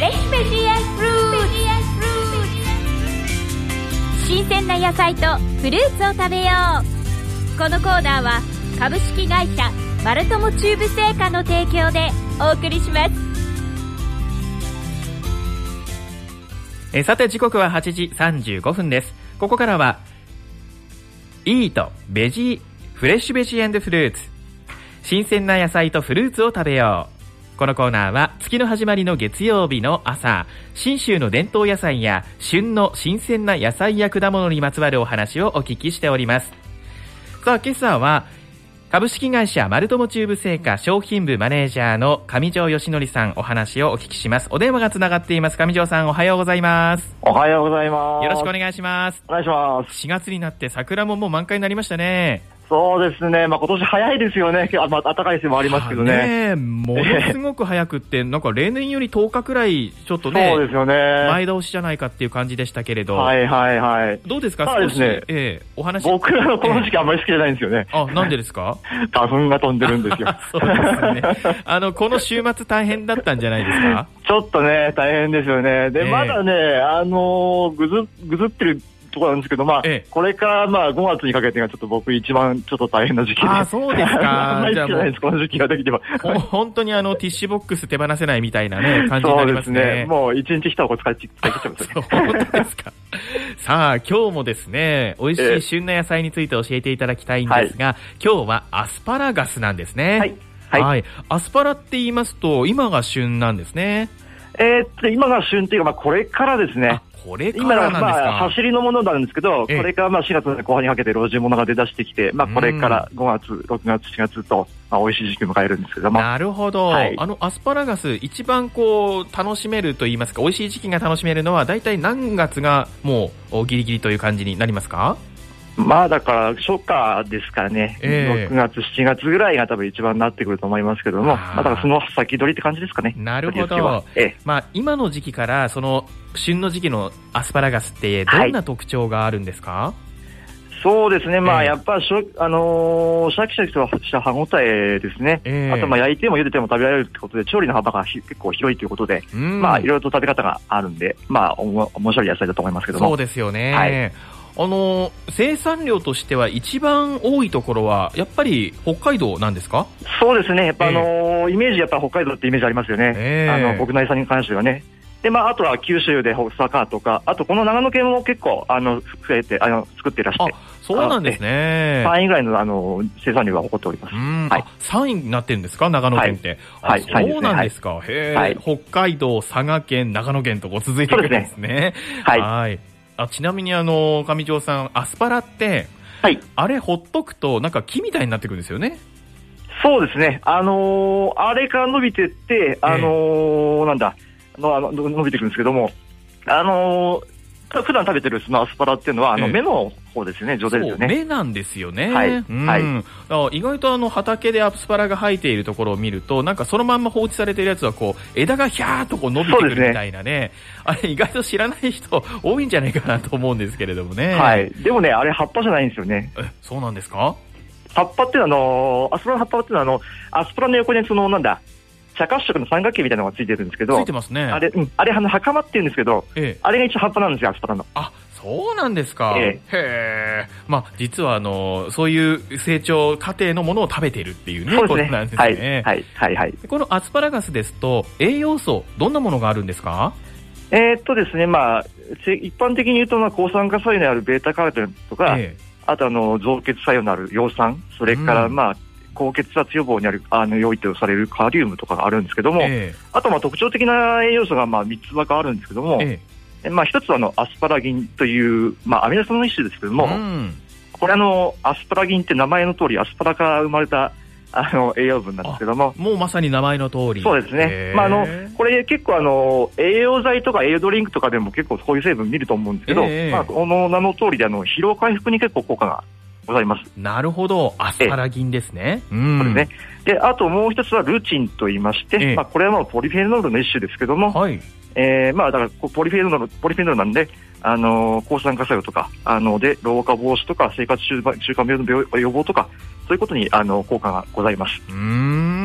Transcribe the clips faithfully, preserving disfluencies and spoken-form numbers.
レッシュベジーフルーツ。新鮮な野菜とフルーツを食べよう。このコーナーは株式会社マルトモチューブ製菓の提供でお送りします。 えさて時刻ははちじさんじゅうごふんです。ここからはイートベジーフレッシュベジー&フルーツ、新鮮な野菜とフルーツを食べよう。このコーナーは月の始まりの月曜日の朝、信州の伝統野菜や旬の新鮮な野菜や果物にまつわるお話をお聞きしております。さあ今朝は株式会社マルトモチューブ製菓商品部マネージャーの上條義則さん、お話をお聞きします。お電話がつながっています。上條さん、おはようございます。 おはようございます。 よろしくお願いします。 お願いします。 しがつになって桜ももう満開になりましたね。 そうですね、まあ、今年早いですよね。あ、まあ、暖かい日もありますけどね。 ね、ものすごく早くってなんか例年よりとおかくらいちょっとね、 そうですよね、 前倒しじゃないかっていう感じでしたけれど、 はいはいはい。 どうですか、 そうですね、 少し、えー、お話。 僕らのこの時期あんまり好きじゃないんですよね。 あ、なんでですか？ 花粉が飛んでるんですよ。 そうですね。あのこの週末大変だったんじゃないですか？ ちょっとね大変ですよね。で、えー、まだねあのー、ぐずぐずってるところなんですけど、まあ、ええ、これからまあごがつにかけてがちょっと僕一番ちょっと大変な時期で。 あ、そうですか。 あんまり好きじゃないです、この時期ができれば。 本当にあのティッシュボックス手放せないみたいなね感じになりますね。 そうですね。もう一日一箱使い切っちゃいますね。 本当ですか。さあ今日もですね、美味しい旬な野菜について教えていただきたいんですが、ええ、今日はアスパラガスなんですね。はい。はいはい、アスパラって言いますと今が旬なんですね。 えー、っと今が旬っていうか、まあ、これからですね。 これからなんですか。 今まあ走りのものなんですけど、これからまあしがつの後半にかけて老人物が出だしてきて、まあこれからごがつ、ろくがつ、しがつとまあ美味しい時期を迎えるんですけども。 なるほど。はい、あのアスパラガス一番こう楽しめると言いますか、美味しい時期が楽しめるのはだいたい何月がもうギリギリという感じになりますか？ まあだから初夏ですからね、えー、ろくがつ、しちがつぐらいが多分一番なってくると思いますけども、あまあだからその先取りって感じですかね。 なるほど。ええ、まあ今の時期からその旬の時期のアスパラガスってどんな特徴があるんですか？はい、 そうですね、まあやっぱしょ、あのー、シャキシャキとした歯ごたえですね。えー、あとまあ焼いても茹でても食べられるってことで調理の幅が結構広いということで、まあいろいろと食べ方があるんで、まあおも面白い野菜だと思いますけども。 そうですよね。 はい、 あの生産量としては一番多いところはやっぱり北海道なんですか？ そうですね、やっぱあのーえー、イメージやっぱ北海道ってイメージありますよね。えー、あの国内産に関してはね。でまあ、あとは九州で佐賀とか、あとこの長野県も結構あの増えてあの作っていらして。 あ、そうなんですね。 さんいぐらいのあの生産量が誇っております。 うん、はい、さんいになってるんですか、長野県って。はい、はい、そうなんですか。はい、へえ、はい、北海道、佐賀県、長野県とこう続いていくんですね。はい。はい、あ、ちなみにあの上條さん、アスパラって、はい、あれほっとくとなんか木みたいになってくるんですよね。 そうですね。あのー、あれから伸びてってあのーえー、なんだ。のあの伸びてくるんですけども、あのー、普段食べてるそのアスパラっていうのはあの芽の方ですよね、ええ、上手ですよね。 芽なんですよね。 はい。 うん、はい、意外とあの畑でアスパラが生えているところを見ると、なんかそのまんま放置されているやつはこう枝がヒャーっとこう伸びてくるみたいな ね, ねあれ意外と知らない人多いんじゃないかなと思うんですけれどもね。 はい。でもね、あれ葉っぱじゃないんですよね。 え、そうなんですか？ 葉っぱっていうのはあのアスパラの葉っぱっていうのはあのアスパラの横にそのなんだ茶褐色の三角形みたいなのがついてるんですけど、 ついてますね。 あれ、うん、あれ、あの、袴って言うんですけど、ええ、あれが一応葉っぱなんですよ、アスパラの。 あ、そうなんですか。 ええ、 へえ。まあ、実は、あの、そういう成長過程のものを食べているっていうね、 そうですね。 ことなんですね。 はい、はい、はい。 このアスパラガスですと、栄養素、どんなものがあるんですか？ えー、っとですね、まあ、一般的に言うと、まあ、抗酸化作用のあるベータカロテンとか、ええ、あと、あの、造血作用のある葉酸、それから、まあ、うん、高血圧予防にあるあの良いとされるカリウムとかがあるんですけども、えー、あとまあ特徴的な栄養素がまあみっつばかあるんですけども、えーまあ、ひとつはあのアスパラギンという、まあ、アミノ酸の一種ですけども、うん、これあのアスパラギンって名前の通りアスパラから生まれたあの栄養分なんですけども、 もうまさに名前の通り。 そうですね、まあ、あのこれ結構あの栄養剤とか栄養ドリンクとかでも結構こういう成分見ると思うんですけど、えーまあ、この名の通りであの疲労回復に結構効果がございます。 なるほど、アスパラギンですね。 うん、そうですね。で、あともう一つはルチンと言いまして、ええ、まあこれはもうポリフェノールの一種ですけども、はい、えー、まあだからポリフェノールポリフェノールなんで、あのー、抗酸化作用とかあので老化防止とか生活習慣病の予防とかそういうことにあの効果がございます。 うーん、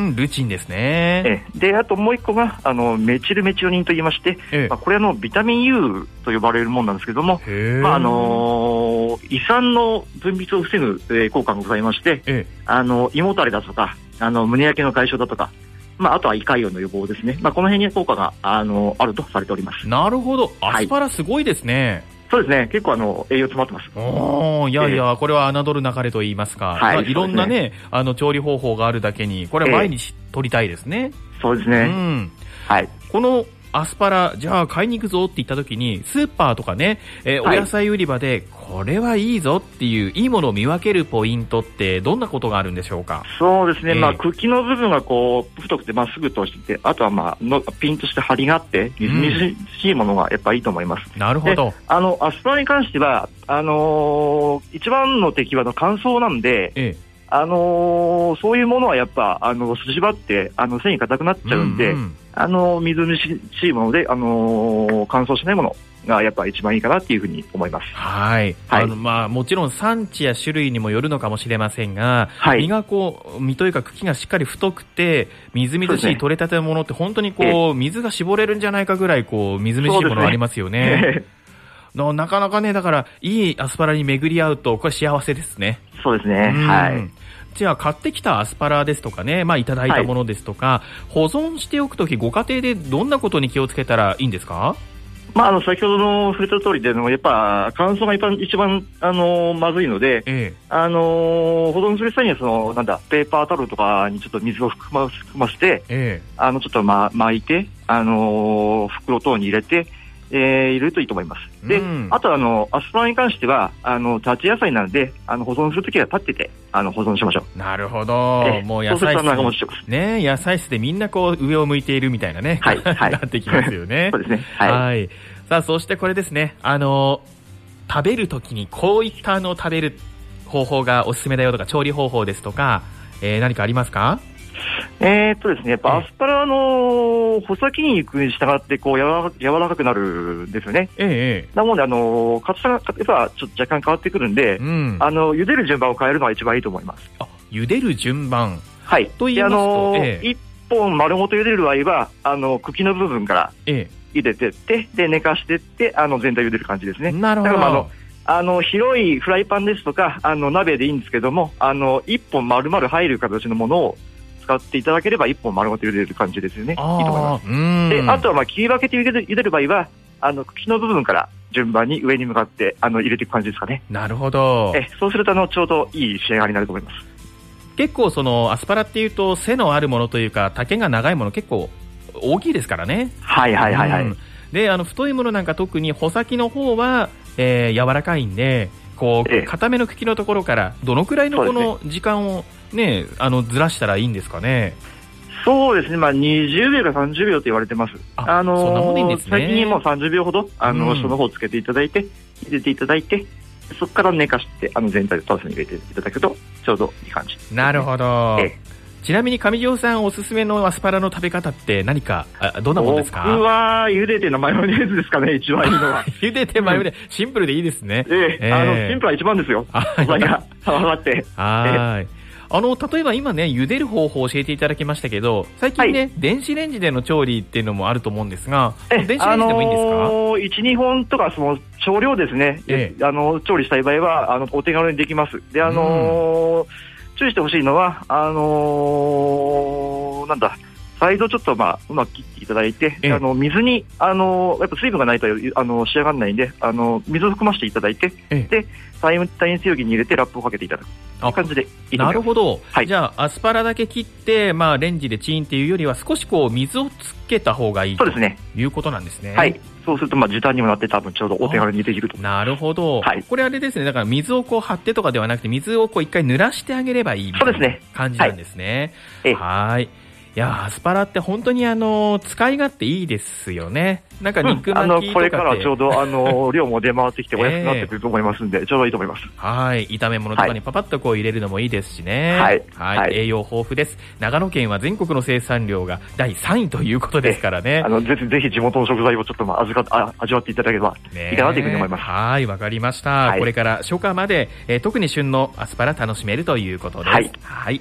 ん、ルチンですね。 えで、あともう一個が、あの、メチルメチオニンと言いまして、えまあ、これはのビタミン U と呼ばれるものなんですけども、まあ、あのー、胃酸の分泌を防ぐ、えー、効果がございまして、えあの、胃もたれだとか、あの、胸焼けの解消だとか、まあ、あとは胃潰瘍の予防ですね。まあ、この辺に効果が、あの、あるとされております。 なるほど。アスパラすごいですね。はい、 そうですね。結構あの、栄養詰まってます。 おー、いやいや、えー、これは侮るなかれと言いますか。はい。いろんなね、ねあの、調理方法があるだけに、これは毎日取りたいですね。 えー、そうですね。うん。はい。 この、アスパラ、じゃあ買いに行くぞって言った時に、スーパーとかね、えーはい、お野菜売り場で、これはいいぞっていう、いいものを見分けるポイントって、どんなことがあるんでしょうか？ そうですね、えー、まあ、茎の部分がこう、太くてまっすぐとしてて、あとはまあの、ピンとして張りがあって、みずみずしいものがやっぱいいと思います。 うん、なるほど。 あの、アスパラに関しては、あのー、一番の敵はの乾燥なんで、えーあのー、そういうものはやっぱ、あの、筋張って、あの、繊維硬くなっちゃうんで、うんうん、あの、みずみずしいもので、あのー、乾燥しないものがやっぱ一番いいかなっていうふうに思います。 はい。はい。あの、まあ、もちろん産地や種類にもよるのかもしれませんが、はい、実がこう、実というか茎がしっかり太くて、みずみずしい取れたてのものって本当にこう、水が絞れるんじゃないかぐらい、こう、みずみずしいものありますよね。のなかなかね、だから、いいアスパラに巡り合うと、これ幸せですね。 そうですね。はい。 じゃあ、買ってきたアスパラですとかね、まあ、いただいたものですとか、はい、保存しておくとき、ご家庭でどんなことに気をつけたらいいんですか？ まあ、あの、先ほどの触れた通りでの、やっぱ、乾燥が一番、一番、あの、まずいので、ええ、あの、保存する際には、その、なんだ、ペーパータオルとかにちょっと水を含ま、含ませて、ええ、あの、ちょっとま、巻いて、あの、袋等に入れて、えー、入れるといいと思います。で、うん、あとあの、アスパラに関しては、あの、立ち野菜なので、あの、保存するときは立ってて、あの、保存しましょう。 なるほど。もう野菜室。ね、野菜室でみんなこう、上を向いているみたいなね。はい。はい、なってきますよね。 そうですね。はい。はい。 さあ、そしてこれですね。あの、食べるときにこういったあの、食べる方法がおすすめだよとか、調理方法ですとか、えー、何かありますか？ えーっとですね、やっぱアスパラの穂先に行くに従ってこう柔ら柔らかくなるんですよね。ええ。なのであの硬さがやっぱちょっと若干変わってくるんで、うん、あの茹でる順番を変えるのが一番いいと思います。 あ、茹でる順番。 はい。 と言いますと、あのーええ、一本丸ごと茹でる場合はあの茎の部分から茹でてって、で寝かしてってあの全体茹でる感じですね。 なるほど。 だからあのあの広いフライパンですとかあの鍋でいいんですけども、あの一本丸々入る形のものを使っていただければ一本丸ごと茹でる感じですよね。いいと思います。うんで、あとはまあ切り分けて茹でる、茹でる場合はあの茎の部分から順番に上に向かってあの入れていく感じですかね。 なるほど。 えそうするとあのちょうどいい仕上がりになると思います。 結構そのアスパラっていうと背のあるものというか丈が長いもの結構大きいですからね。 はいはいはいはい。うん、 であの太いものなんか特に穂先の方は、えー、柔らかいんでこう、ええ、固めの茎のところからどのくらいのこの時間をね、あのずらしたらいいんですかね。 そうですね、まあ、にじゅうびょうかさんじゅうびょうと言われてます。 あ、あのー、そんなもんいいんですね。 先にもうさんじゅうびょうほどあの、うん、その方をつけていただいて入れていただいて、そこから寝かしてあの全体でタオスに入れていただくとちょうどいい感じ、ね。 なるほど。ええ、ちなみに上条さんおすすめのアスパラの食べ方って何かあどんなものですか？ 僕は茹でてのマヨネーズですかね、一番いいのは。 茹でてマヨネーズ、うん、シンプルでいいですね。 えええー、あのシンプルは一番ですよ。素材が上がって。 はい。あの例えば今ね茹でる方法を教えていただきましたけど、最近ね、はい、電子レンジでの調理っていうのもあると思うんですが、電子レンジでもいいんですか？ あのー、いち、にほんとかその少量ですね、ええ、あの調理したい場合はあのお手軽にできます。であのーうん、注意してほしいのはあのー、なんだサイドちょっとまあうまく切っていただいて、あの水にあのやっぱ水分がないとあの仕上がらないんで、あの水を含ませていただいて、で耐熱容器に入れてラップをかけていただくという感じでいいと思います。 なるほど、はい、じゃあアスパラだけ切って、まあ、レンジでチーンっていうよりは少しこう水をつけた方がいいということなんですね。 はい、そうするとまあ時短にもなって多分ちょうどお手軽にできると。 なるほど、はい、これあれですね、だから水をこう張ってとかではなくて水をこう一回濡らしてあげればいいみたいな感じなんですね。はい、はい。いやアスパラって本当にあの使い勝手いいですよね。なんか肉巻きとかって、うん、あのこれからちょうどあの量も出回ってきてお安くなってくると思いますんで、えー、ちょうどいいと思います。 はい、炒め物とかにパパッとこう入れるのもいいですしね。はい、はいはい、栄養豊富です。長野県は全国の生産量がだいさんいということですからね。 あのぜひぜひ地元の食材をちょっとまあ味があ味わっていただければいいかなというふうに思います。 はい、わかりました。はい、これから初夏まで、えー、特に旬のアスパラ楽しめるということです。はい。はい、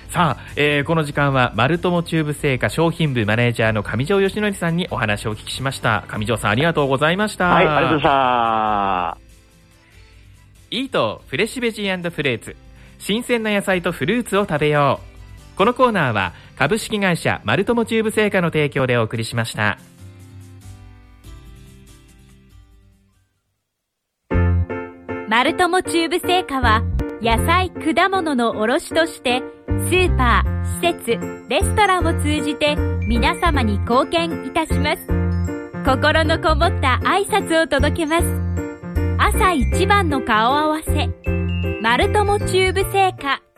さあ、えー、この時間はマルトモチューブ製菓商品部マネージャーの上条義則さんにお話をお聞きしました。上条さん、ありがとうございました。 はい、ありがとうございました。 イートフレッシュベジー&フルーツ、新鮮な野菜とフルーツを食べよう。このコーナーは株式会社マルトモチューブ製菓の提供でお送りしました。 マルトモチューブ製菓は野菜・果物の卸としてスーパー、施設、レストランを通じて皆様に貢献いたします。心のこもった挨拶を届けます。朝一番の顔合わせ、マルトモチューブ製菓。